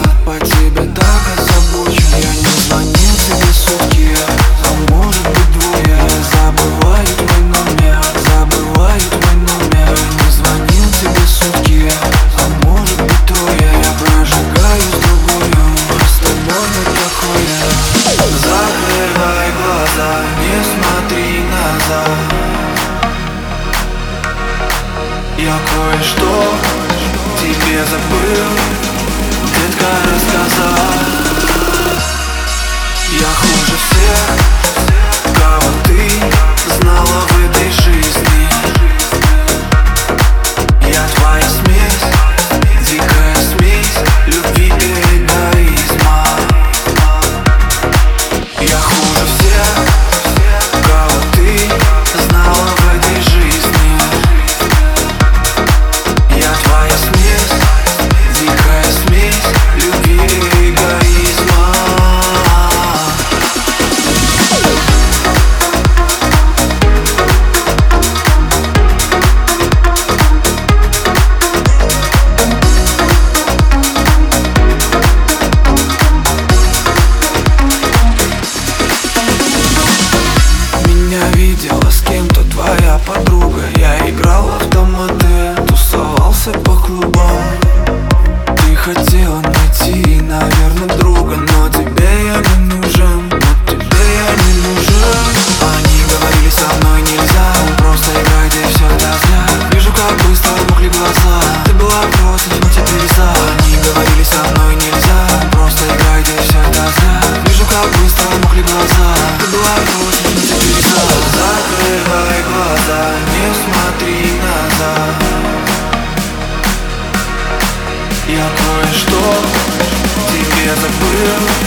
По тебе так озабочен. Я не звонил тебе сутки, а может быть двое. Забываю твой номер, забываю твой номер. Не звонил тебе сутки, а может быть трое. Я прожигаю с другою, просто можно такое. Закрывай глаза, не смотри назад. Я кое-что тебе забыл, детка, рассказать. Я хуже всех, кого ты знала в этой жизни. Я твоя смесь, дикая смесь любви и эгоизма. Я хуже всех, кого ты знала в этой жизни. Я твоя смесь, дикая смесь любви и эгоизма. Меня видела с кем-то твоя подруга. Я играл в автоматы, тусовался по клубам. Ты хотела найти, наверное, друга, но тебе я не нужен, но тебе я не нужен. Они говорили, со мной нельзя, просто играйте, и все это зря. Вижу, как быстро мокли глаза. Ты была против, но теперь за. Они говорили, со мной нельзя, просто играйте, и все это зря. Вижу, как быстро мокли глаза. Ты была против, но теперь за. Закрывай глаза, не смотри назад. Я кое-что тебе забыл,